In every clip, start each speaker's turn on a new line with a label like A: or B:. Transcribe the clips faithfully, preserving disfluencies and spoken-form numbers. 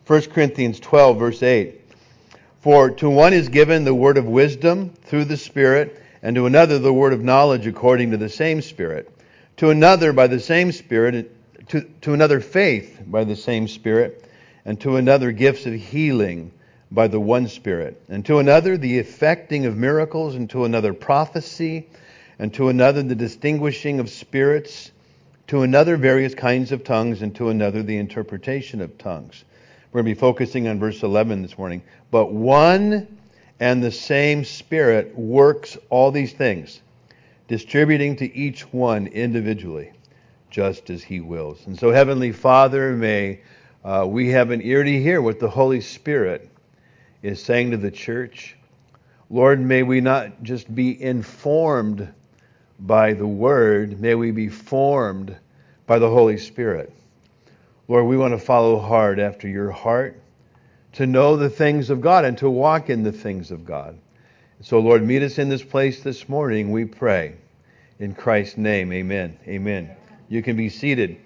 A: First Corinthians twelve, verse eight. For to one is given the word of wisdom through the Spirit, and to another the word of knowledge according to the same Spirit. To another by the same Spirit, to, to another faith by the same Spirit, and to another gifts of healing by the one Spirit, and to another the effecting of miracles, and to another prophecy, and to another the distinguishing of spirits, to another various kinds of tongues, and to another the interpretation of tongues. We're going to be focusing on verse eleven this morning. But one and the same Spirit works all these things, distributing to each one individually, just as He wills. And so, Heavenly Father, may uh, we have an ear to hear what the Holy Spirit is saying to the church. Lord, may we not just be informed by the Word, may we be formed by the Holy Spirit. Lord, we want to follow hard after your heart, to know the things of God and to walk in the things of God. So, Lord, meet us in this place this morning, we pray. In Christ's name, amen. Amen. You can be seated.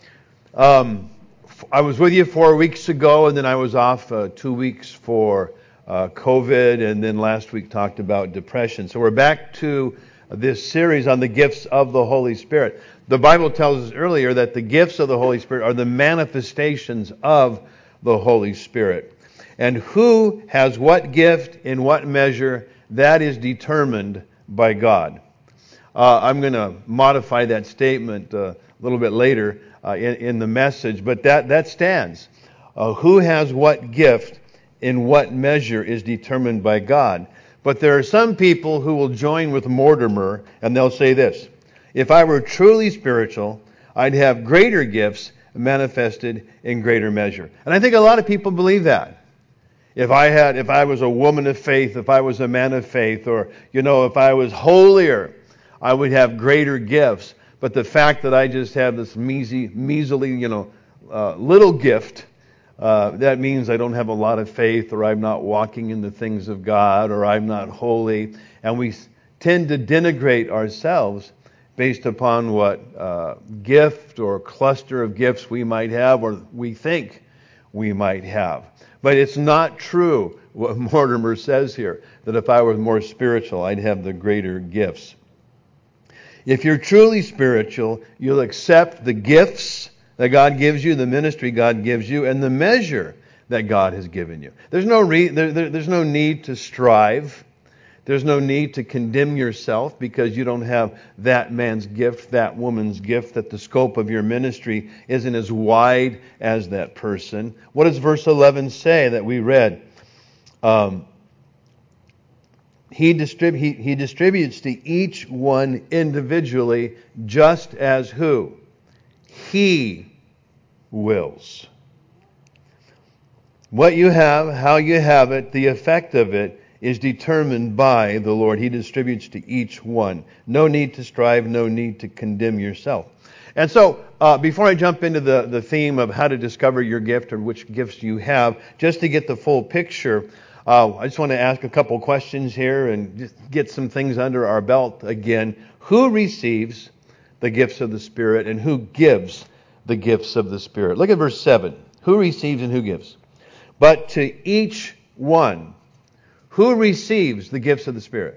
A: Um, I was with you four weeks ago, and then I was off uh, two weeks for uh, COVID, and then last week talked about depression. So we're back to this series on the gifts of the Holy Spirit. The Bible tells us earlier that the gifts of the Holy Spirit are the manifestations of the Holy Spirit. And who has what gift in what measure, that is determined by God. Uh, I'm going to modify that statement uh, a little bit later uh, in, in the message, but that, that stands. Uh, who has what gift in what measure is determined by God. But there are some people who will join with Mortimer, and they'll say this: if I were truly spiritual, I'd have greater gifts manifested in greater measure. And I think a lot of people believe that. If I had, if I was a woman of faith, if I was a man of faith, or, you know, if I was holier, I would have greater gifts. But the fact that I just have this measly, measly, you know, uh, little gift, uh, that means I don't have a lot of faith, or I'm not walking in the things of God, or I'm not holy. And we tend to denigrate ourselves based upon what uh, gift or cluster of gifts we might have, or we think we might have. But it's not true what Mortimer says here, that if I was more spiritual, I'd have the greater gifts. If you're truly spiritual, you'll accept the gifts that God gives you, the ministry God gives you, and the measure that God has given you. There's no re- there, there, there's no need to strive. There's no need to condemn yourself because you don't have that man's gift, that woman's gift, that the scope of your ministry isn't as wide as that person. What does verse eleven say that we read? Um, he, distrib- he, he distributes to each one individually, just as who? He wills. What you have, how you have it, the effect of it, is determined by the Lord. He distributes to each one. No need to strive, no need to condemn yourself. And so, uh, before I jump into the, the theme of how to discover your gift or which gifts you have, just to get the full picture, uh, I just want to ask a couple questions here and just get some things under our belt again. Who receives the gifts of the Spirit, and who gives the gifts of the Spirit? Look at verse seven. Who receives and who gives? But to each one. Who receives the gifts of the Spirit?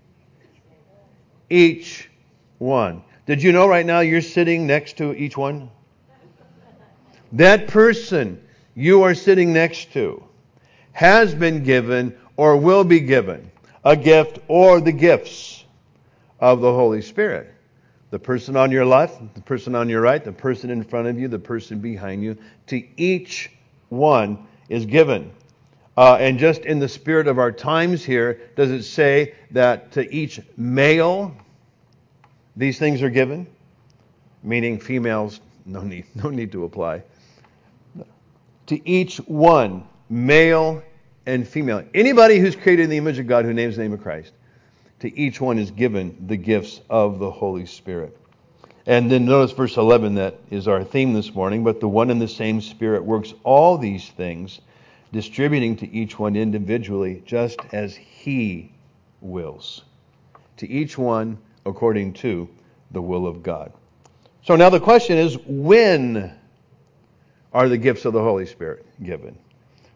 A: Each one. Did you know right now you're sitting next to each one? That person you are sitting next to has been given or will be given a gift or the gifts of the Holy Spirit. The person on your left, the person on your right, the person in front of you, the person behind you, to each one is given. Uh, and just in the spirit of our times here, does it say that to each male these things are given? Meaning females, no need, no need to apply. To each one, male and female. Anybody who's created in the image of God, who names the name of Christ, to each one is given the gifts of the Holy Spirit. And then notice verse eleven, that is our theme this morning. But the one and the same Spirit works all these things, distributing to each one individually, just as He wills. To each one according to the will of God. So now the question is, when are the gifts of the Holy Spirit given?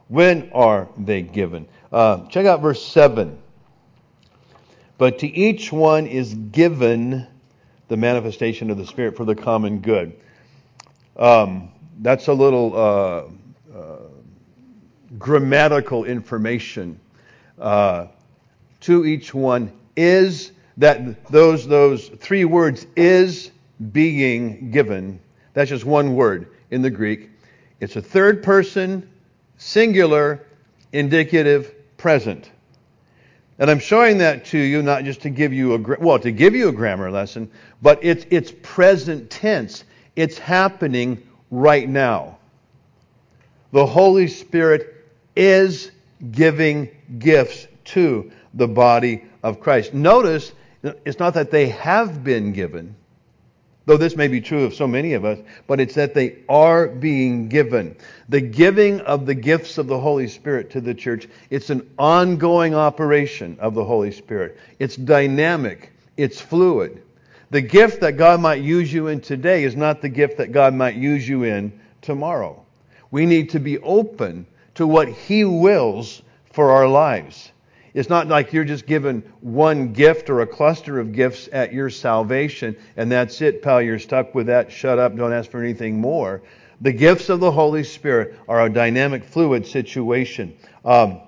A: When are they given? Uh, check out verse seven. But to each one is given the manifestation of the Spirit for the common good. Um, that's a little uh, uh, grammatical information. Uh, to each one is, that those those three words, is being given. That's just one word in the Greek. It's a third person, singular, indicative, present. And I'm showing that to you not just to give you a well to give you a grammar lesson, but it's it's present tense. It's happening right now. The Holy Spirit is giving gifts to the body of Christ. Notice, it's not that they have been given, though this may be true of so many of us, but it's that they are being given. The giving of the gifts of the Holy Spirit to the church, it's an ongoing operation of the Holy Spirit. It's dynamic. It's fluid. The gift that God might use you in today is not the gift that God might use you in tomorrow. We need to be open to what He wills for our lives. It's not like you're just given one gift or a cluster of gifts at your salvation, and that's it, pal, you're stuck with that, shut up, don't ask for anything more. The gifts of the Holy Spirit are a dynamic, fluid situation. Um,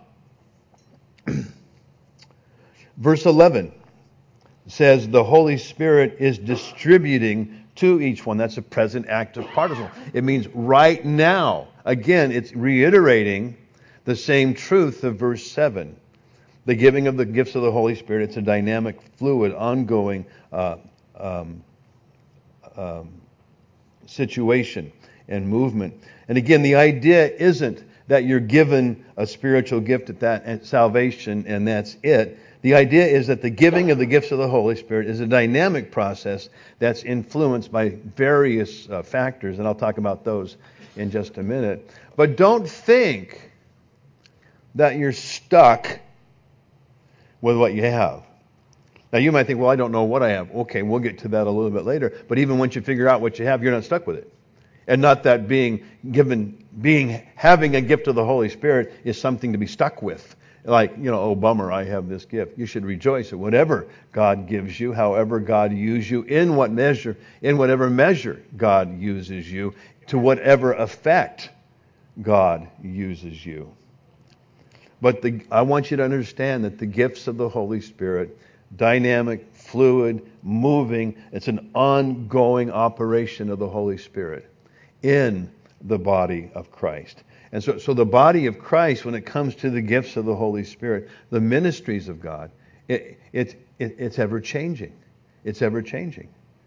A: verse eleven says the Holy Spirit is distributing to each one. That's a present active participle. It means right now. Again, it's reiterating the same truth of verse seven. The giving of the gifts of the Holy Spirit, it's a dynamic, fluid, ongoing uh, um, um, situation and movement. And again, the idea isn't that you're given a spiritual gift at that at salvation and that's it. The idea is that the giving of the gifts of the Holy Spirit is a dynamic process that's influenced by various uh, factors, and I'll talk about those in just a minute. But don't think that you're stuck with what you have. Now you might think, well, I don't know what I have. Okay, we'll get to that a little bit later. But even once you figure out what you have, you're not stuck with it. And not that being given, being, having a gift of the Holy Spirit is something to be stuck with. Like, you know, oh, bummer, I have this gift. You should rejoice at whatever God gives you, however God uses you, in what measure, in whatever measure God uses you, to whatever effect God uses you. But the, I want you to understand that the gifts of the Holy Spirit, dynamic, fluid, moving, it's an ongoing operation of the Holy Spirit in the body of Christ. And so, so the body of Christ, when it comes to the gifts of the Holy Spirit, the ministries of God, it, it, it, it's ever changing. It's ever changing.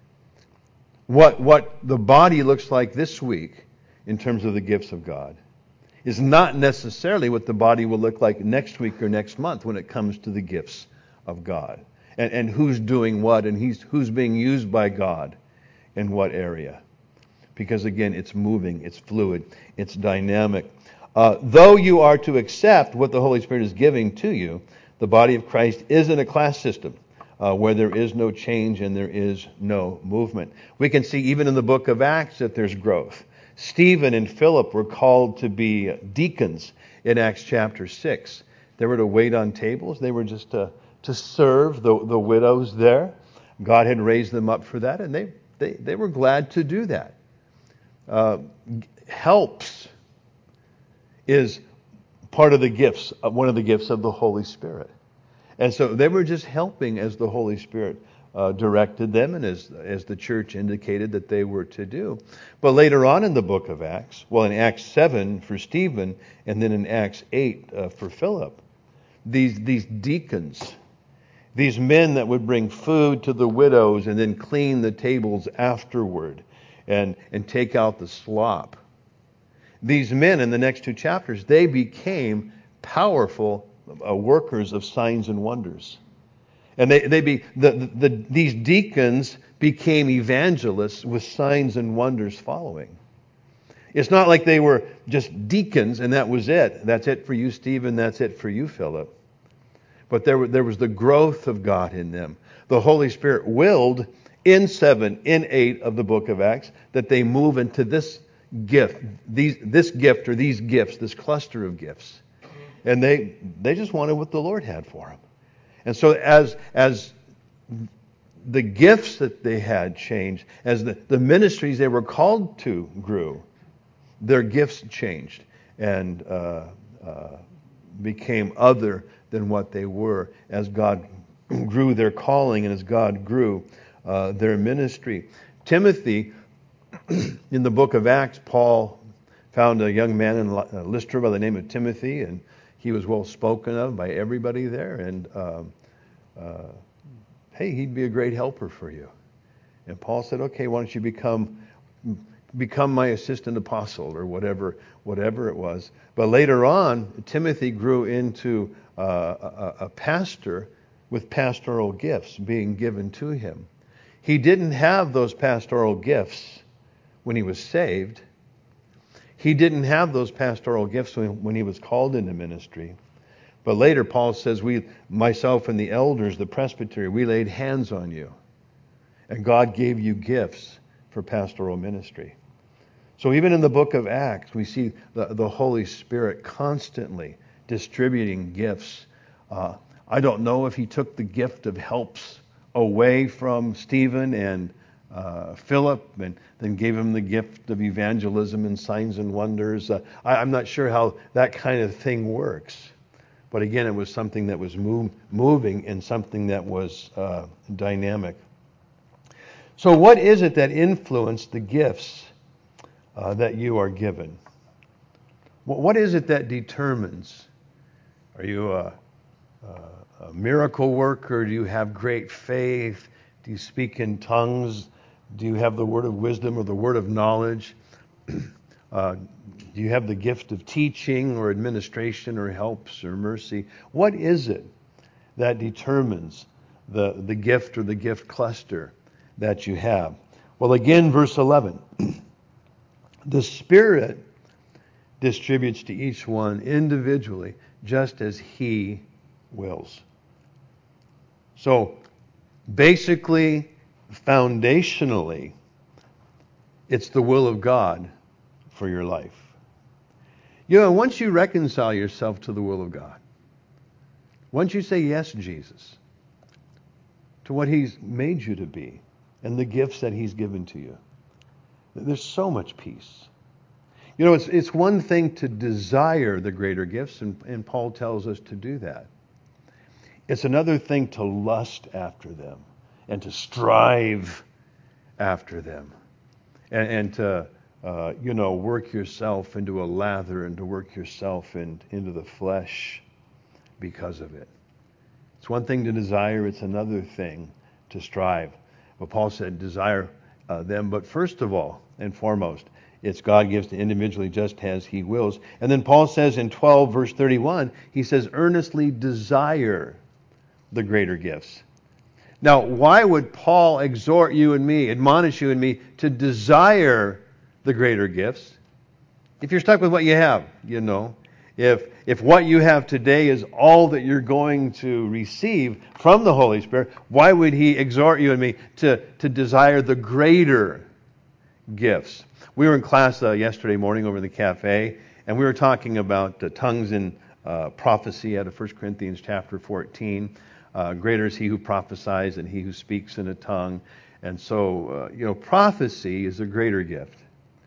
A: What, what the body looks like this week in terms of the gifts of God is not necessarily what the body will look like next week or next month when it comes to the gifts of God. And, and who's doing what and he's, who's being used by God in what area. Because again, it's moving, it's fluid, it's dynamic. Uh, though you are to accept what the Holy Spirit is giving to you, the body of Christ isn't a class system uh, where there is no change and there is no movement. We can see even in the book of Acts that there's growth. Stephen and Philip were called to be deacons in Acts chapter six. They were to wait on tables. They were just to, to serve the, the widows there. God had raised them up for that, and they, they, they were glad to do that. Uh, helps is part of the gifts, one of the gifts of the Holy Spirit. And so they were just helping as the Holy Spirit Uh, directed them and as, as the church indicated that they were to do. But later on in the book of Acts, well in Acts seven for Stephen and then in Acts eight uh, for Philip, these, these deacons, these men that would bring food to the widows and then clean the tables afterward and, and take out the slop. These men in the next two chapters, they became powerful uh, workers of signs and wonders. And they, they be the, the, the these deacons became evangelists with signs and wonders following. It's not like they were just deacons and that was it. That's it for you, Stephen. That's it for you, Philip. But there, there was the growth of God in them. The Holy Spirit willed in seven, in eight of the book of Acts that they move into this gift, these, this gift or these gifts, this cluster of gifts. And they they just wanted what the Lord had for them. And so as as the gifts that they had changed, as the, the ministries they were called to grew, their gifts changed and uh, uh, became other than what they were as God grew their calling and as God grew uh, their ministry. Timothy, in the book of Acts, Paul found a young man in Lystra by the name of Timothy, and he was well spoken of by everybody there. And uh, uh, hey, he'd be a great helper for you. And Paul said, okay, why don't you become become my assistant apostle or whatever whatever it was. But later on, Timothy grew into uh, a, a pastor with pastoral gifts being given to him. He didn't have those pastoral gifts when he was saved. He didn't have those pastoral gifts when, when he was called into ministry. But later, Paul says, "We, myself and the elders, the presbytery, we laid hands on you. And God gave you gifts for pastoral ministry." So even in the book of Acts, we see the, the Holy Spirit constantly distributing gifts. Uh, I don't know if he took the gift of helps away from Stephen and uh, Philip and then gave him the gift of evangelism and signs and wonders. Uh, I, I'm not sure how that kind of thing works. But again, it was something that was move, moving and something that was uh, dynamic. So what is it that influenced the gifts uh, that you are given? What is it that determines? Are you a, a, a miracle worker? Do you have great faith? Do you speak in tongues? Do you have the word of wisdom or the word of knowledge? uh, do you have the gift of teaching or administration or helps or mercy? What is it that determines the, the gift or the gift cluster that you have? Well, again, verse eleven. The Spirit distributes to each one individually just as He wills. So, basically, foundationally, it's the will of God for your life. You know, once you reconcile yourself to the will of God, once you say yes, Jesus, to what He's made you to be and the gifts that He's given to you, there's so much peace. You know, it's it's one thing to desire the greater gifts, and, and Paul tells us to do that. It's another thing to lust after them and to strive after them and, and to, uh, you know, work yourself into a lather and to work yourself in, into the flesh because of it. It's one thing to desire. It's another thing to strive. Well, Paul said desire uh, them, but first of all and foremost, it's God gives to individually just as He wills. And then Paul says in twelve verse thirty-one, he says, earnestly desire the greater gifts. Now, why would Paul exhort you and me, admonish you and me to desire the greater gifts? If you're stuck with what you have, you know, if if what you have today is all that you're going to receive from the Holy Spirit, why would He exhort you and me to, to desire the greater gifts? We were in class uh, yesterday morning over in the cafe, and we were talking about uh, tongues and uh, prophecy out of First Corinthians chapter fourteen. Uh, greater is he who prophesies than he who speaks in a tongue. And so, uh, you know, prophecy is a greater gift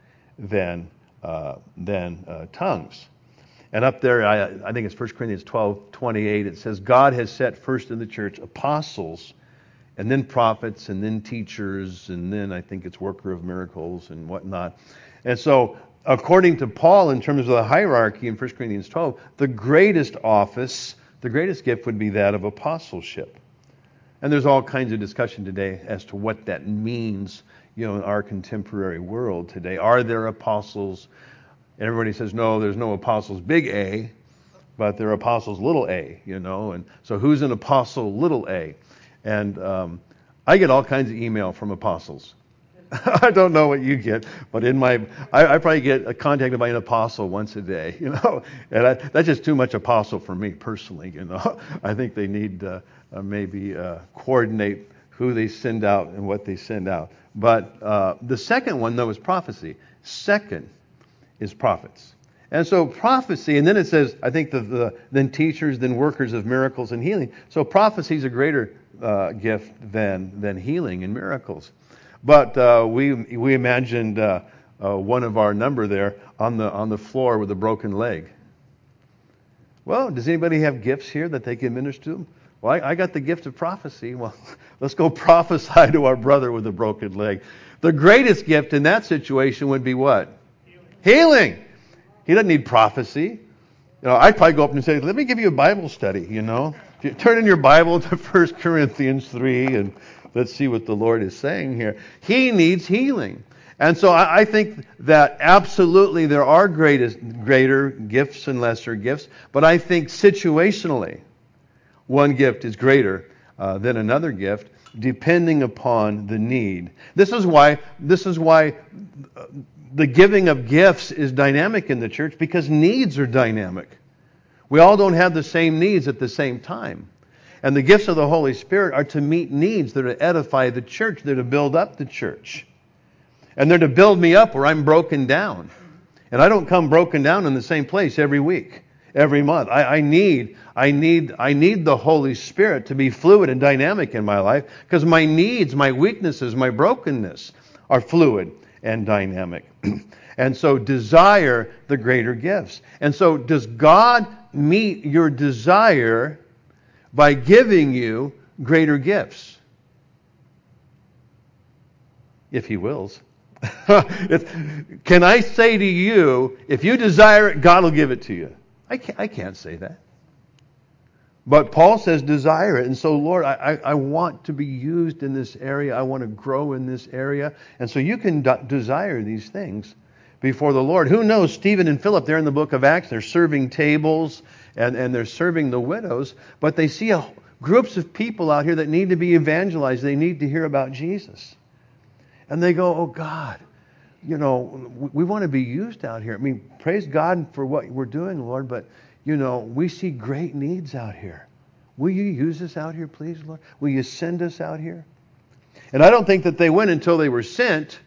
A: than uh, than uh, tongues. And up there, I, I think it's First Corinthians twelve twenty-eight, it says, God has set first in the church apostles, and then prophets, and then teachers, and then I think it's worker of miracles and whatnot. And so, according to Paul, in terms of the hierarchy in First Corinthians twelve, the greatest office, the greatest gift would be that of apostleship. And there's all kinds of discussion today as to what that means, you know, in our contemporary world today. Are there apostles? And everybody says, no, there's no apostles big A, but there are apostles little a, you know. And so who's an apostle little a? And um, I get all kinds of email from apostles. I don't know what you get, but in my, I, I probably get contacted by an apostle once a day, you know, and I, that's just too much apostle for me personally, you know. I think they need uh, uh, maybe uh, coordinate who they send out and what they send out. But uh, the second one, though, is prophecy. Second is prophets. And so prophecy, and then it says, I think, the, the then teachers, then workers of miracles and healing. So prophecy is a greater uh, gift than than healing and miracles. But uh, we we imagined uh, uh, one of our number there on the on the floor with a broken leg. Well, does anybody have gifts here that they can minister to them? Well, I, I got the gift of prophecy. Well, let's go prophesy to our brother with a broken leg. The greatest gift in that situation would be what? Healing. Healing. He doesn't need prophecy. You know, I'd probably go up and say, let me give you a Bible study, you know. If you turn in your Bible to First Corinthians three and let's see what the Lord is saying here. He needs healing. And so I, I think that absolutely there are greatest, greater gifts and lesser gifts, but I think situationally one gift is greater uh, than another gift, depending upon the need. This is why this is why the giving of gifts is dynamic in the church, because needs are dynamic. We all don't have the same needs at the same time. And the gifts of the Holy Spirit are to meet needs. They're to edify the church. They're to build up the church. And they're to build me up where I'm broken down. And I don't come broken down in the same place every week, every month. I, I need, I need, I need the Holy Spirit to be fluid and dynamic in my life, because my needs, my weaknesses, my brokenness are fluid and dynamic. And so desire the greater gifts. And so does God meet your desire by giving you greater gifts? If He wills. if, can I say to you, if you desire it, God will give it to you? I can't, I can't say that. But Paul says desire it. And so, Lord, I, I, I want to be used in this area. I want to grow in this area. And so you can de- desire these things before the Lord. Who knows? Stephen and Philip, they're in the book of Acts. They're serving tables and, and they're serving the widows. But they see a, groups of people out here that need to be evangelized. They need to hear about Jesus. And they go, oh, God, you know, we, we want to be used out here. I mean, praise God for what we're doing, Lord, but you know, we see great needs out here. Will you use us out here, please, Lord? Will you send us out here? And I don't think that they went until they were sent,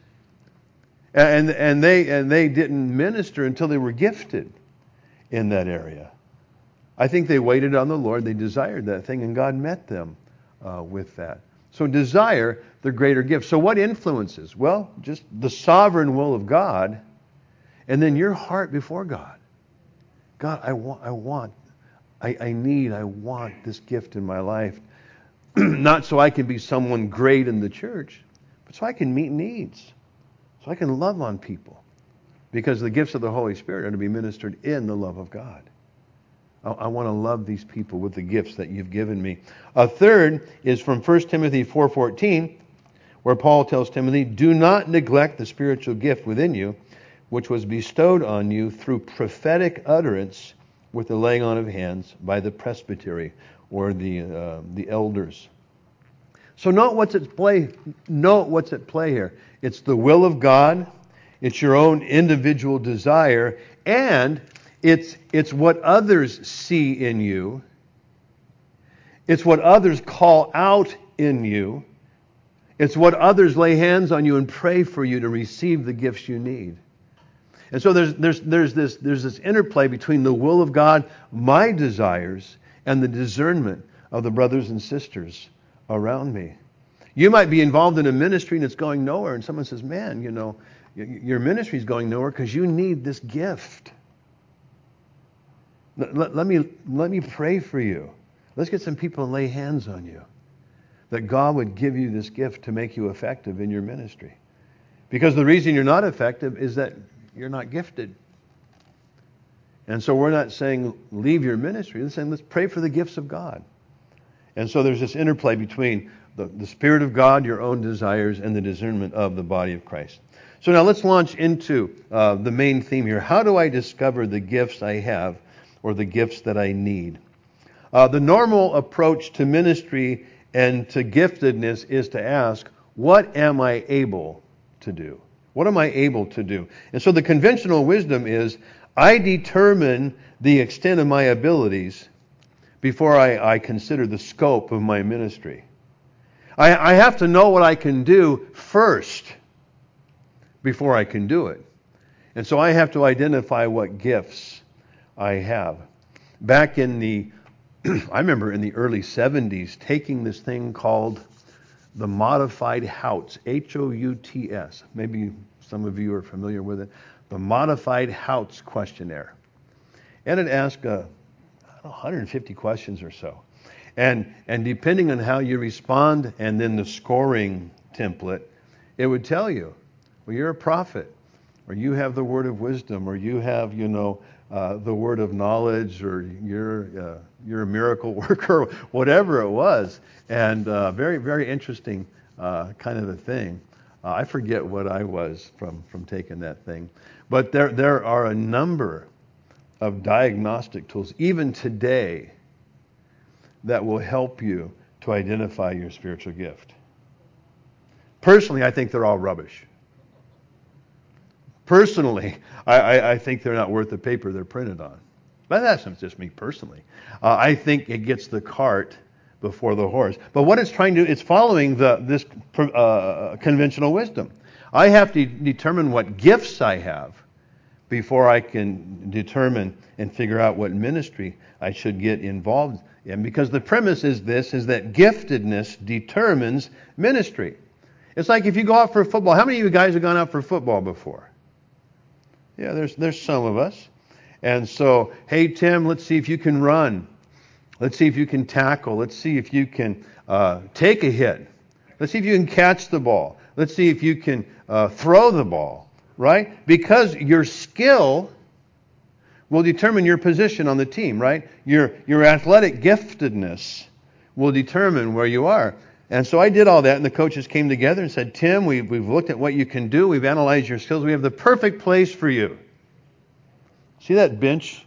A: and and they and they didn't minister until they were gifted in that area. I think they waited on the Lord. They desired that thing, and God met them uh, with that. So desire the greater gift. So what influences? Well, just the sovereign will of God, and then your heart before God. God, I want, I want, I, I need, I want this gift in my life. Not so I can be someone great in the church, but so I can meet needs. So I can love on people. Because the gifts of the Holy Spirit are to be ministered in the love of God. I, I want to love these people with the gifts that you've given me. A third is from First Timothy four fourteen, where Paul tells Timothy, do not neglect the spiritual gift within you, which was bestowed on you through prophetic utterance with the laying on of hands by the presbytery or the uh, the elders. So note what's at play. Note what's at play here. It's the will of God. It's your own individual desire, and it's it's what others see in you. It's what others call out in you. It's what others lay hands on you and pray for you to receive the gifts you need. And so there's there's there's this there's this interplay between the will of God, my desires, and the discernment of the brothers and sisters around me. You might be involved in a ministry and it's going nowhere, and someone says, "Man, you know, your ministry is going nowhere because you need this gift. Let, let, let me let me pray for you. Let's get some people and lay hands on you, that God would give you this gift to make you effective in your ministry. Because the reason you're not effective is that you're not gifted. And so we're not saying leave your ministry. We're saying let's pray for the gifts of God. And so there's this interplay between the, the Spirit of God, your own desires, and the discernment of the body of Christ. So now let's launch into uh, the main theme here. How do I discover the gifts I have or the gifts that I need? Uh, the normal approach to ministry and to giftedness is to ask, what am I able to do? What am I able to do? And so the conventional wisdom is, I determine the extent of my abilities before I, I consider the scope of my ministry. I, I have to know what I can do first before I can do it.
B: And so I have to identify what gifts I have. Back in the, I remember in the early seventies, taking this thing called the Modified Houts, H O U T S. Maybe some of you are familiar with it. The Modified Houts questionnaire. And it asked uh, one hundred fifty questions or so. And, and depending on how you respond and then the scoring template, it would tell you, well, you're a prophet, or you have the word of wisdom, or you have, you know, uh, the word of knowledge, or you're, uh, you're a miracle worker, whatever it was. And uh, very, very interesting uh, kind of a thing. Uh, I forget what I was from, from taking that thing. But there, there are a number of diagnostic tools, even today, that will help you to identify your spiritual gift. Personally, I think they're all rubbish. Personally, I, I, I think they're not worth the paper they're printed on. But that's just me personally. Uh, I think it gets the cart before the horse. But what it's trying to do, it's following the this uh, conventional wisdom. I have to determine what gifts I have before I can determine and figure out what ministry I should get involved in. Because the premise is this, is that giftedness determines ministry. It's like if you go out for football. How many of you guys have gone out for football before? Yeah, there's there's some of us. And so, hey, Tim, let's see if you can run. Let's see if you can tackle. Let's see if you can uh, take a hit. Let's see if you can catch the ball. Let's see if you can uh, throw the ball. Right? Because your skill will determine your position on the team, right? Your your athletic giftedness will determine where you are. And so I did all that, and the coaches came together and said, Tim, we've, we've looked at what you can do. We've analyzed your skills. We have the perfect place for you. See that bench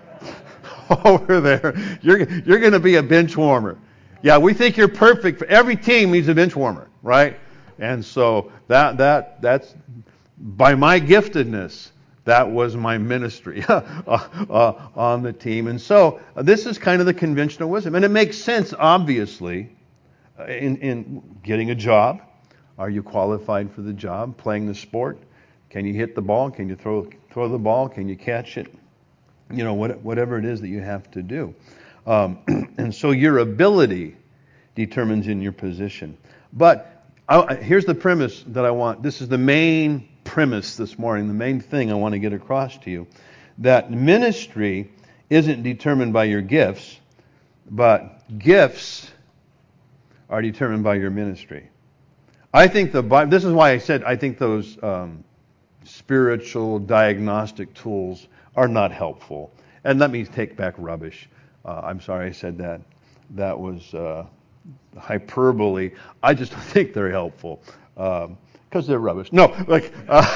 B: over there? You're, you're going to be a bench warmer. Yeah, we think you're perfect. For every team needs a bench warmer, right? And so that that that's... by my giftedness, that was my ministry uh, uh, on the team. And so uh, this is kind of the conventional wisdom. And it makes sense, obviously, uh, in, in getting a job. Are you qualified for the job? Playing the sport? Can you hit the ball? Can you throw throw the ball? Can you catch it? You know, what, whatever it is that you have to do. Um, and so your ability determines in your position. But I, here's the premise that I want. This is the main premise this morning, the main thing I want to get across to you, that ministry isn't determined by your gifts, but gifts are determined by your ministry. I think the Bible, this is why I said I think those um, spiritual diagnostic tools are not helpful. And let me take back rubbish. Uh, I'm sorry I said that. That was uh, hyperbole. I just don't think they're helpful. Um, Because they're rubbish. No, like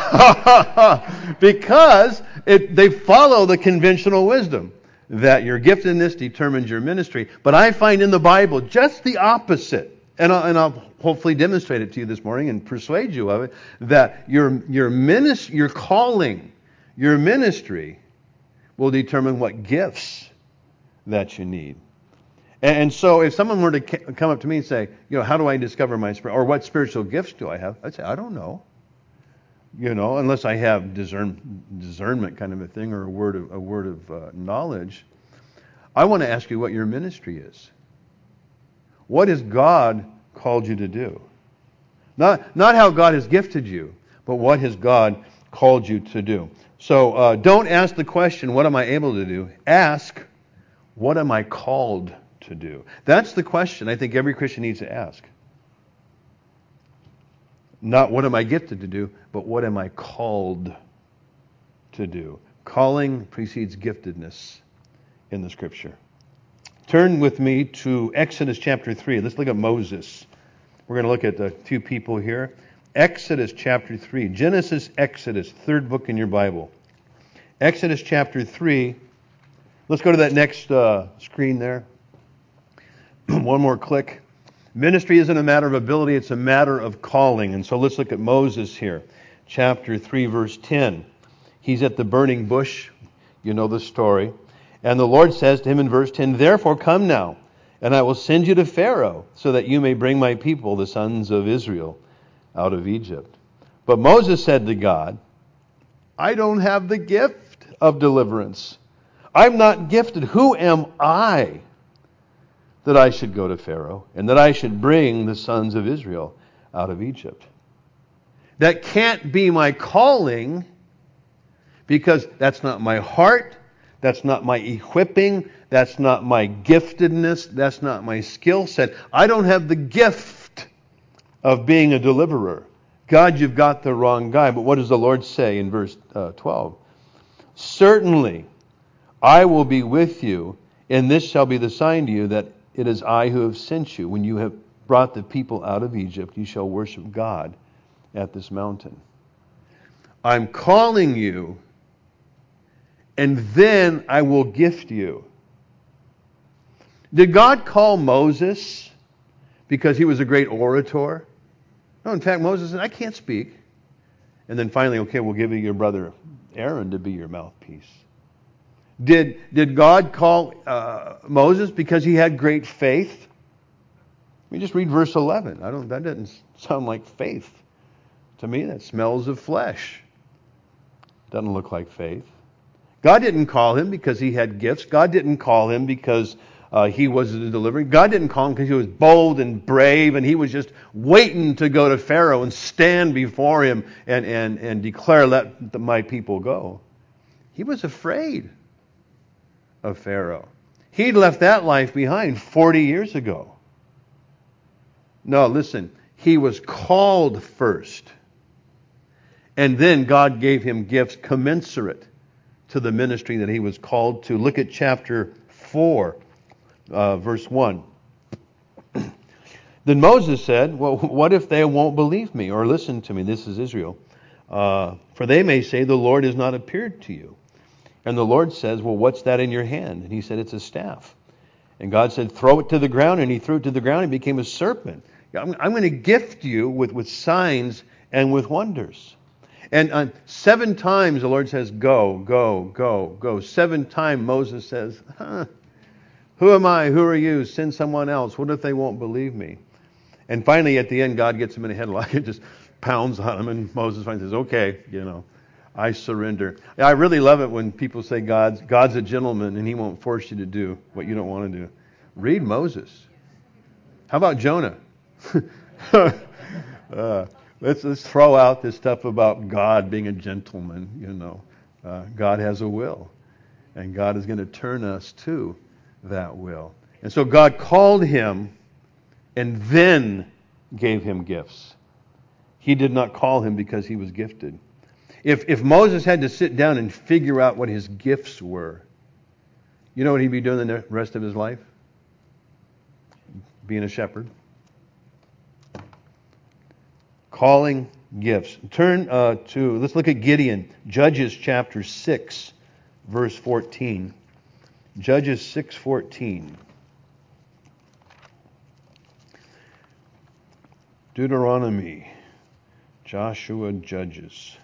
B: uh, because it, they follow the conventional wisdom that your giftedness determines your ministry. But I find in the Bible just the opposite, and I'll, and I'll hopefully demonstrate it to you this morning and persuade you of it. That your your minis- your calling, your ministry, will determine what gifts that you need. And so if someone were to come up to me and say, you know, how do I discover my spirit, or what spiritual gifts do I have? I'd say, I don't know. You know, unless I have discern, discernment kind of a thing, or a word of, a word of uh, knowledge. I want to ask you what your ministry is. What has God called you to do? Not, not how God has gifted you, but what has God called you to do. So uh, don't ask the question, what am I able to do? Ask, what am I called to do? That's the question I think every Christian needs to ask. Not what am I gifted to do, but what am I called to do? Calling precedes giftedness in the Scripture. Turn with me to Exodus chapter three. Let's look at Moses. We're going to look at a few people here. Exodus chapter three. Genesis, Exodus, third book in your Bible. Exodus chapter three. Let's go to that next uh, screen there. One more click. Ministry isn't a matter of ability, it's a matter of calling. And so let's look at Moses here. Chapter three, verse ten. He's at the burning bush. You know the story. And the Lord says to him in verse ten, "Therefore come now, and I will send you to Pharaoh, so that you may bring my people, the sons of Israel, out of Egypt." But Moses said to God, I don't have the gift of deliverance. I'm not gifted. Who am I that I should go to Pharaoh and that I should bring the sons of Israel out of Egypt? That can't be my calling, because that's not my heart, that's not my equipping, that's not my giftedness, that's not my skill set. I don't have the gift of being a deliverer. God, you've got the wrong guy. But what does the Lord say in verse uh, twelve? Certainly, I will be with you, and this shall be the sign to you that it is I who have sent you. When you have brought the people out of Egypt, you shall worship God at this mountain. I'm calling you, and then I will gift you. Did God call Moses because he was a great orator? No, in fact, Moses said, I can't speak. And then finally, okay, we'll give you your brother Aaron to be your mouthpiece. Did, did God call uh, Moses because he had great faith? We just read verse eleven. I don't. That doesn't sound like faith to me. That smells of flesh. Doesn't look like faith. God didn't call him because he had gifts. God didn't call him because uh, he was a deliverer. God didn't call him because he was bold and brave and he was just waiting to go to Pharaoh and stand before him and, and, and declare, let the, my people go. He was afraid of Pharaoh. He'd left that life behind forty years ago. No, listen, he was called first. And then God gave him gifts commensurate to the ministry that he was called to. Look at chapter four, uh, verse one. Then Moses said, well, what if they won't believe me or listen to me? This is Israel. Uh, for they may say, the Lord has not appeared to you. And the Lord says, well, what's that in your hand? And he said, it's a staff. And God said, throw it to the ground. And he threw it to the ground and became a serpent. I'm, I'm going to gift you with, with signs and with wonders. And uh, seven times the Lord says, go, go, go, go. Seven times Moses says, huh, who am I? Who are you? Send someone else. What if they won't believe me? And finally, at the end, God gets him in a headlock and just pounds on him. And Moses finally says, okay, you know, I surrender. I really love it when people say God's, God's a gentleman and he won't force you to do what you don't want to do. Read Moses. How about Jonah? uh, let's, let's throw out this stuff about God being a gentleman, you know. Uh, God has a will. And God is going to turn us to that will. And so God called him and then gave him gifts. He did not call him because he was gifted. If if Moses had to sit down and figure out what his gifts were, you know what he'd be doing the rest of his life? Being a shepherd. Calling gifts. Turn uh, to, let's look at Gideon. Judges chapter six, verse fourteen. Judges six fourteen. Deuteronomy. Joshua, Judges.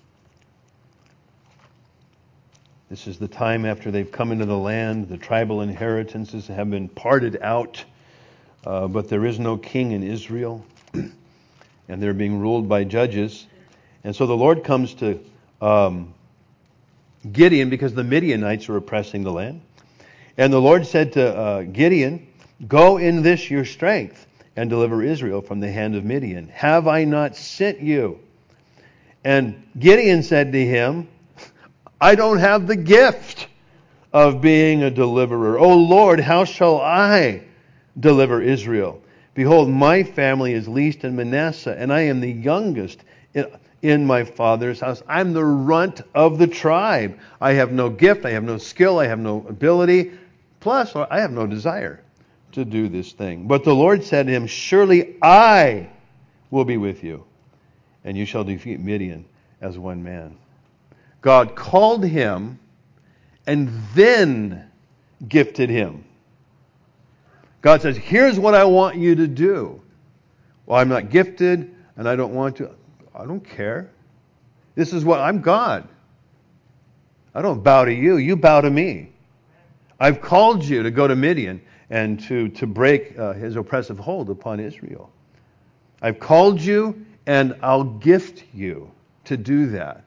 B: This is the time after they've come into the land. The tribal inheritances have been parted out. Uh, but there is no king in Israel. And they're being ruled by judges. And so the Lord comes to um, Gideon because the Midianites were oppressing the land. And the Lord said to uh, Gideon, go in this your strength and deliver Israel from the hand of Midian. Have I not sent you? And Gideon said to him, I don't have the gift of being a deliverer. O Lord, how shall I deliver Israel? Behold, my family is least in Manasseh, and I am the youngest in my father's house. I'm the runt of the tribe. I have no gift, I have no skill, I have no ability. Plus, I have no desire to do this thing. But the Lord said to him, surely I will be with you, and you shall defeat Midian as one man. God called him and then gifted him. God says, here's what I want you to do. Well, I'm not gifted and I don't want to. I don't care. This is what, I'm God. I don't bow to you. You bow to me. I've called you to go to Midian and to, to break uh, his oppressive hold upon Israel. I've called you and I'll gift you to do that.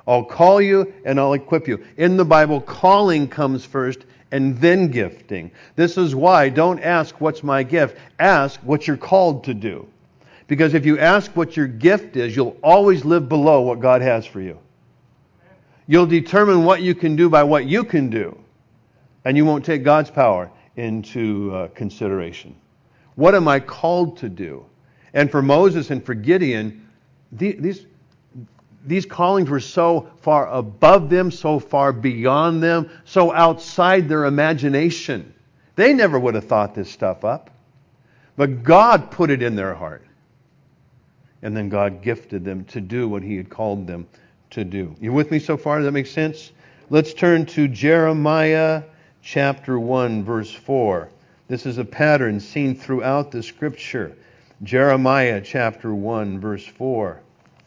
B: I'll call you and I'll equip you. In the Bible, calling comes first and then gifting. This is why don't ask what's my gift. Ask what you're called to do. Because if you ask what your gift is, you'll always live below what God has for you. You'll determine what you can do by what you can do. And you won't take God's power into uh, consideration. What am I called to do? And for Moses and for Gideon, the, these, these callings were so far above them, so far beyond them, so outside their imagination. They never would have thought this stuff up. But God put it in their heart. And then God gifted them to do what He had called them to do. You with me so far? Does that make sense? Let's turn to Jeremiah chapter one, verse four. This is a pattern seen throughout the Scripture. Jeremiah chapter one, verse four.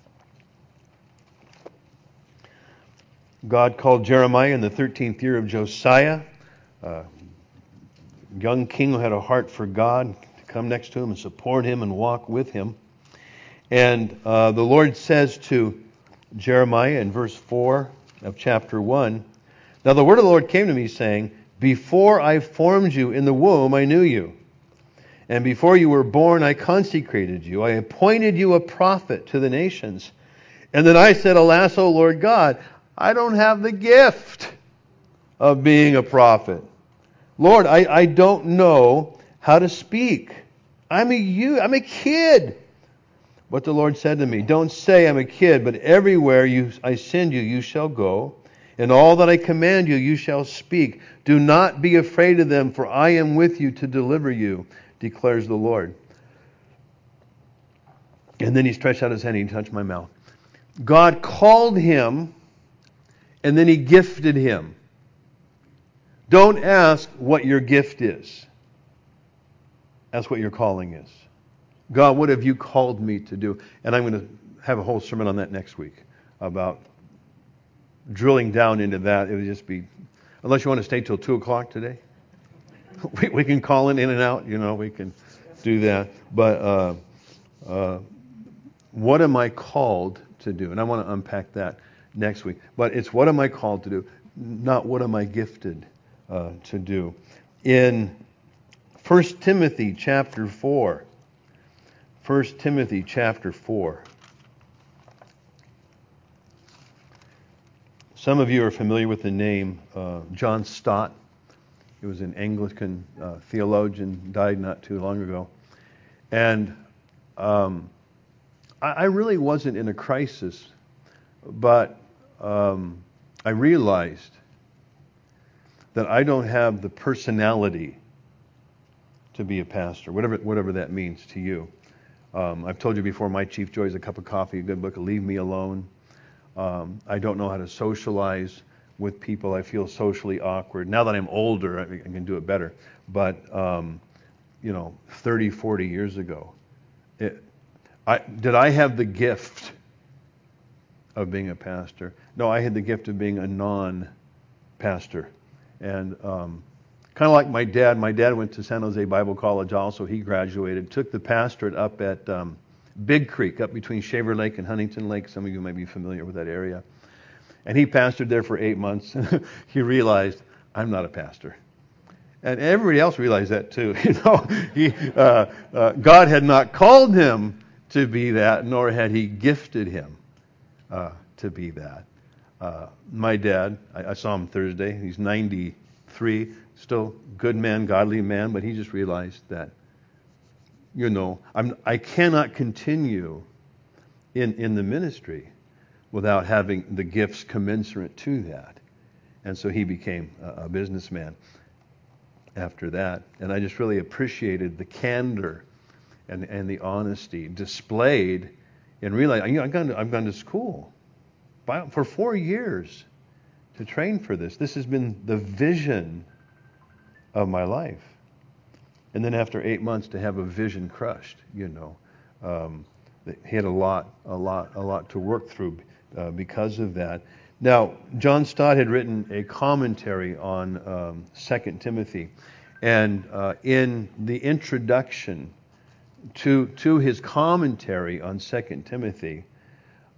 B: God called Jeremiah in the thirteenth year of Josiah, a young king who had a heart for God, to come next to him and support him and walk with him. And uh, the Lord says to Jeremiah in verse four of chapter one, "Now the word of the Lord came to me, saying, Before I formed you in the womb, I knew you. And before you were born, I consecrated you. I appointed you a prophet to the nations. And then I said, Alas, O Lord God, I don't have the gift of being a prophet. Lord, I, I don't know how to speak. I'm a you. I'm a kid." But the Lord said to me, "Don't say I'm a kid, but everywhere you I send you, you shall go. And all that I command you, you shall speak. Do not be afraid of them, for I am with you to deliver you, declares the Lord." And then He stretched out His hand and He touched my mouth. God called him, and then He gifted him. Don't ask what your gift is. Ask what your calling is. God, what have you called me to do? And I'm going to have a whole sermon on that next week about drilling down into that. It would just be, unless you want to stay till two o'clock today, we, we can call in in and out. You know, we can do that. But uh, uh, what am I called to do? And I want to unpack that next week. But it's what am I called to do, not what am I gifted uh, to do. In First Timothy chapter four, First Timothy chapter four. Some of you are familiar with the name uh, John Stott. He was an Anglican uh, theologian, died not too long ago. And um, I, I really wasn't in a crisis, but um, I realized that I don't have the personality to be a pastor, whatever whatever that means to you. Um, I've told you before, my chief joy is a cup of coffee, a good book, Leave Me Alone. Um, I don't know how to socialize with people. I feel socially awkward. Now that I'm older, I, I can do it better. But, um, you know, thirty, forty years ago, it, I, did I have the gift of being a pastor? No, I had the gift of being a non-pastor. And um, kind of like my dad. My dad went to San Jose Bible College also. He graduated, took the pastorate up at um, Big Creek, up between Shaver Lake and Huntington Lake. Some of you may be familiar with that area. And he pastored there for eight months. He realized, I'm not a pastor. And everybody else realized that too. You know, he, uh, uh, God had not called him to be that, nor had He gifted him uh, to be that. Uh, my dad, I, I saw him Thursday. He's ninety-three, still good man, godly man, but he just realized that, you know, I'm, I cannot continue in, in the ministry without having the gifts commensurate to that. And so he became a, a businessman after that. And I just really appreciated the candor and, and the honesty displayed in realizing, you know, I've gone to, I've gone to school by, for four years to train for this. This has been the vision of my life. And then after eight months to have a vision crushed, you know, um, he had a lot, a lot, a lot to work through uh, because of that. Now, John Stott had written a commentary on um, Second Timothy, and uh, in the introduction to to his commentary on Second Timothy,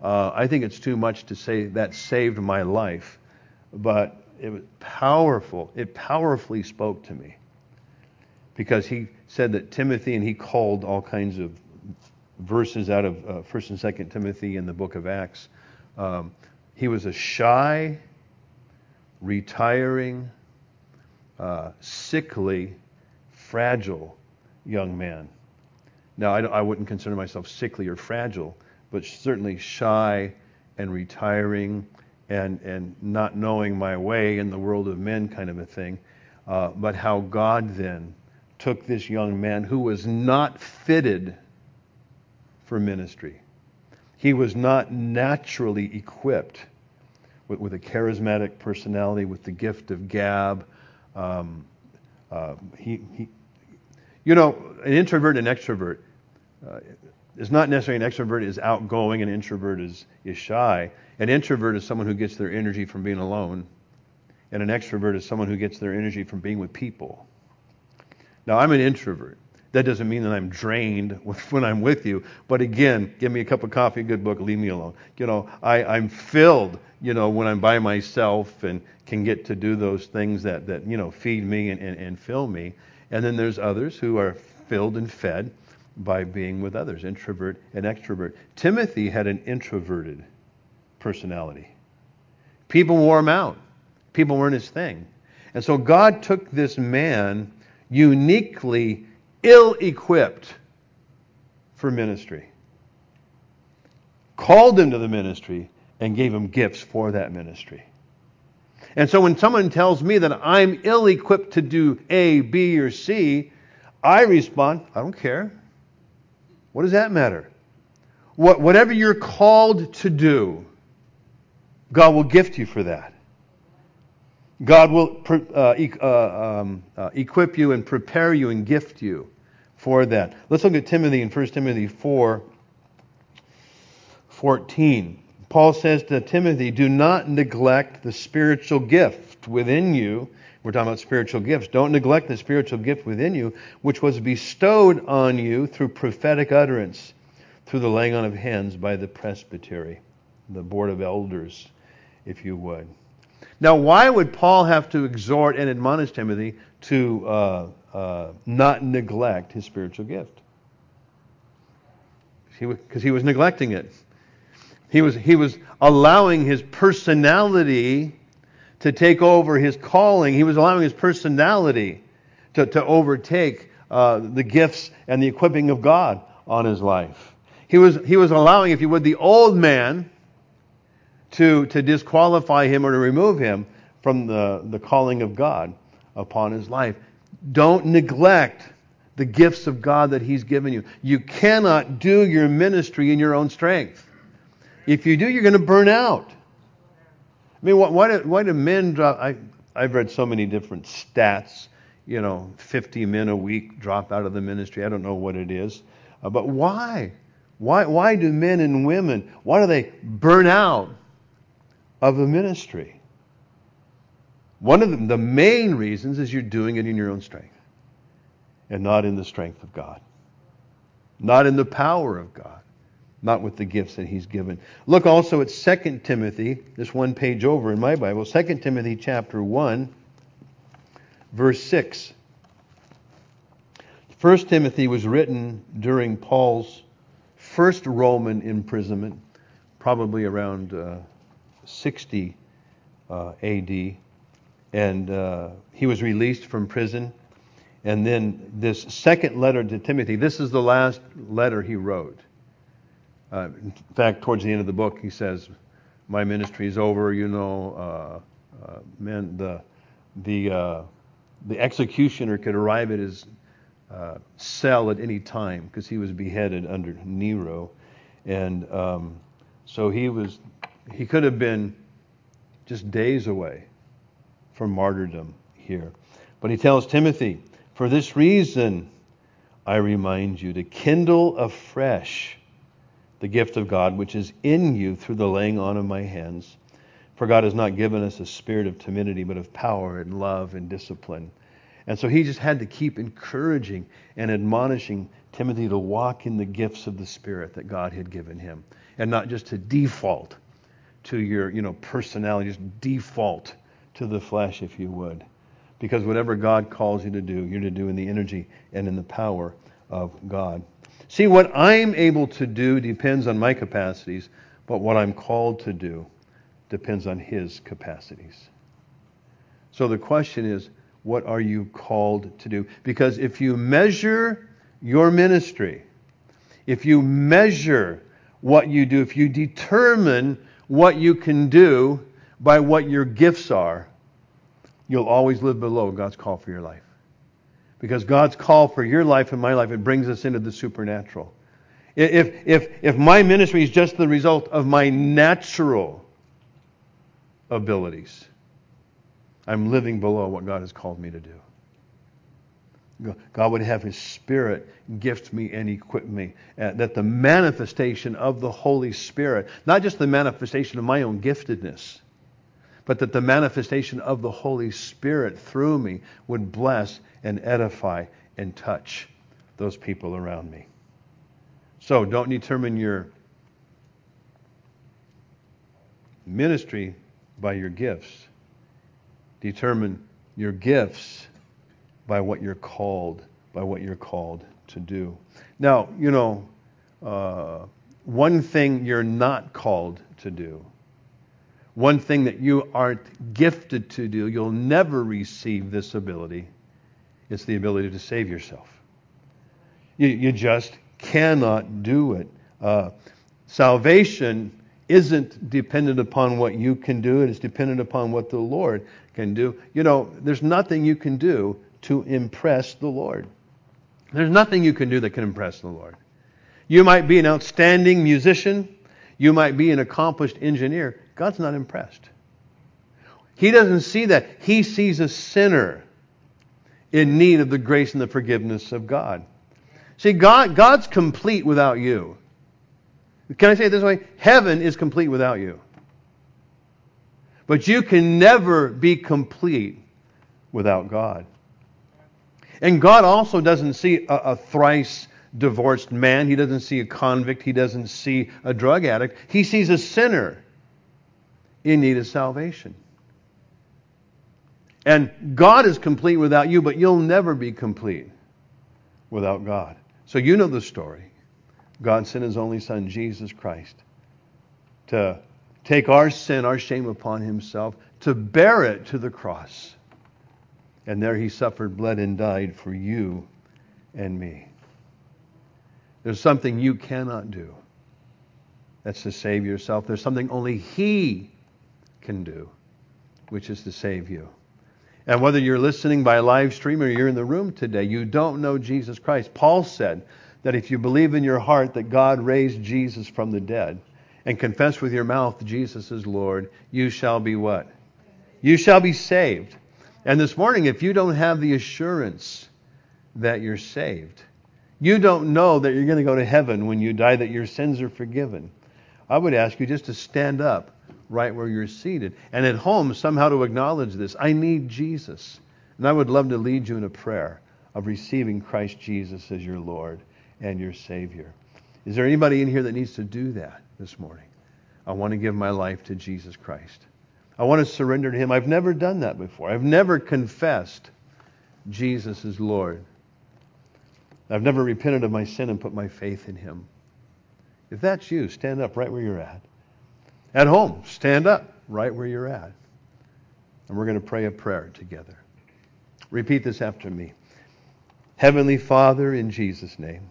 B: Uh, I think it's too much to say that saved my life, but it was powerful. It powerfully spoke to me because he said that Timothy, and he called all kinds of verses out of uh, First and Second Timothy in the book of Acts. Um, he was a shy, retiring, uh, sickly, fragile young man. Now, I, I wouldn't consider myself sickly or fragile, but certainly shy and retiring and, and not knowing my way in the world of men kind of a thing. Uh, but how God then took this young man who was not fitted for ministry. He was not naturally equipped with, with a charismatic personality, with the gift of gab. Um, uh, he, he, you know, an introvert and extrovert uh, is not necessarily an extrovert is outgoing, an introvert is, is shy. An introvert is someone who gets their energy from being alone, and an extrovert is someone who gets their energy from being with people. Now, I'm an introvert. That doesn't mean that I'm drained when I'm with you. But again, give me a cup of coffee, a good book, leave me alone. You know, I, I'm filled, you know, when I'm by myself and can get to do those things that, that you know, feed me and, and, and fill me. And then there's others who are filled and fed by being with others, introvert and extrovert. Timothy had an introverted personality. People wore him out. People weren't his thing. And so God took this man uniquely ill-equipped for ministry, called him to the ministry, and gave him gifts for that ministry. And so when someone tells me that I'm ill-equipped to do A, B, or C, I respond, I don't care. What does that matter? What, whatever you're called to do, God will gift you for that. God will uh, uh, um, uh, equip you and prepare you and gift you for that. Let's look at Timothy in First Timothy four fourteen. Paul says to Timothy, do not neglect the spiritual gift within you. We're talking about spiritual gifts. Don't neglect the spiritual gift within you, which was bestowed on you through prophetic utterance, through the laying on of hands by the presbytery, the board of elders, if you would. Now, why would Paul have to exhort and admonish Timothy to uh, uh, not neglect his spiritual gift? Because he, he was neglecting it. He was he was allowing his personality to take over his calling. He was allowing his personality to, to overtake uh, the gifts and the equipping of God on his life. He was he was allowing, if you would, the old man to, to disqualify him or to remove him from the, the calling of God upon his life. Don't neglect the gifts of God that He's given you. You cannot do your ministry in your own strength. If you do, you're going to burn out. I mean, why do, why do men drop? I, I've read so many different stats. You know, fifty men a week drop out of the ministry. I don't know what it is. Uh, but why? Why, why do men and women, why do they burn out of the ministry? One of them, the main reasons is you're doing it in your own strength and not in the strength of God, not in the power of God, not with the gifts that He's given. Look also at Second Timothy, just one page over in my Bible, Second Timothy chapter one, verse six. First Timothy was written during Paul's first Roman imprisonment, probably around uh, sixty uh, A D, and uh, he was released from prison. And then this second letter to Timothy, this is the last letter he wrote. Uh, in fact, towards the end of the book, he says, "My ministry is over. You know, uh, uh, man, the the uh, the executioner could arrive at his uh, cell at any time because he was beheaded under Nero, and um, so he was he could have been just days away from martyrdom here. But he tells Timothy, for this reason, I remind you to kindle afresh the gift of God which is in you through the laying on of my hands. For God has not given us a spirit of timidity, but of power and love and discipline. And so he just had to keep encouraging and admonishing Timothy to walk in the gifts of the Spirit that God had given him, and not just to default to your, you know, personality, just default to the flesh, if you would. Because whatever God calls you to do, you're to do in the energy and in the power of God. See, what I'm able to do depends on my capacities, but what I'm called to do depends on His capacities. So the question is, what are you called to do? Because if you measure your ministry, if you measure what you do, if you determine what you can do by what your gifts are, you'll always live below God's call for your life. Because God's call for your life and my life, it brings us into the supernatural. If, if, if my ministry is just the result of my natural abilities, I'm living below what God has called me to do. God would have His Spirit gift me and equip me. Uh, that the manifestation of the Holy Spirit, not just the manifestation of my own giftedness, but that the manifestation of the Holy Spirit through me would bless and edify and touch those people around me. So don't determine your ministry by your gifts. Determine your gifts by what you're called, by what you're called to do. Now, you know, uh, one thing you're not called to do, one thing that you aren't gifted to do, you'll never receive this ability. It's the ability to save yourself. You, you just cannot do it. Uh, salvation isn't dependent upon what you can do. It is dependent upon what the Lord can do. You know, there's nothing you can do to impress the Lord. There's nothing you can do that can impress the Lord. You might be an outstanding musician. You might be an accomplished engineer. God's not impressed. He doesn't see that. He sees a sinner in need of the grace and the forgiveness of God. See, God, God's complete without you. Can I say it this way? Heaven is complete without you. But you can never be complete without God. And God also doesn't see a, a thrice divorced man. He doesn't see a convict. He doesn't see a drug addict. He sees a sinner in need of salvation. And God is complete without you, but you'll never be complete without God. So you know the story. God sent His only Son, Jesus Christ, to take our sin, our shame upon Himself, to bear it to the cross. And there He suffered, bled, and died for you and me. There's something you cannot do. That's to save yourself. There's something only He can do, which is to save you. And whether you're listening by live stream or you're in the room today, you don't know Jesus Christ. Paul said that if you believe in your heart that God raised Jesus from the dead and confess with your mouth Jesus is Lord, you shall be what? You shall be saved. And this morning, if you don't have the assurance that you're saved, you don't know that you're going to go to heaven when you die, that your sins are forgiven, I would ask you just to stand up right where you're seated. And at home, somehow to acknowledge this. I need Jesus. And I would love to lead you in a prayer of receiving Christ Jesus as your Lord and your Savior. Is there anybody in here that needs to do that this morning? I want to give my life to Jesus Christ. I want to surrender to Him. I've never done that before. I've never confessed Jesus as Lord. I've never repented of my sin and put my faith in Him. If that's you, stand up right where you're at. At home, stand up right where you're at. And we're going to pray a prayer together. Repeat this after me. Heavenly Father, in Jesus' name,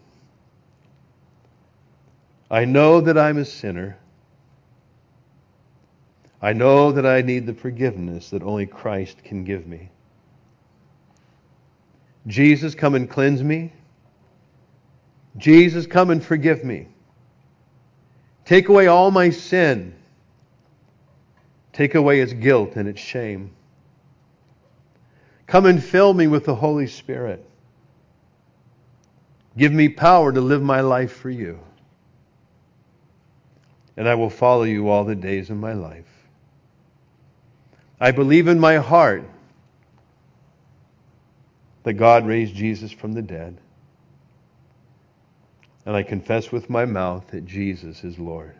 B: I know that I'm a sinner. I know that I need the forgiveness that only Christ can give me. Jesus, come and cleanse me. Jesus, come and forgive me. Take away all my sin. Take away its guilt and its shame. Come and fill me with the Holy Spirit. Give me power to live my life for you. And I will follow you all the days of my life. I believe in my heart that God raised Jesus from the dead. And I confess with my mouth that Jesus is Lord.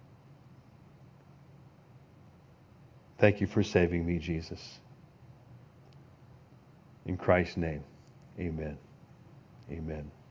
B: Thank you for saving me, Jesus. In Christ's name, amen. Amen.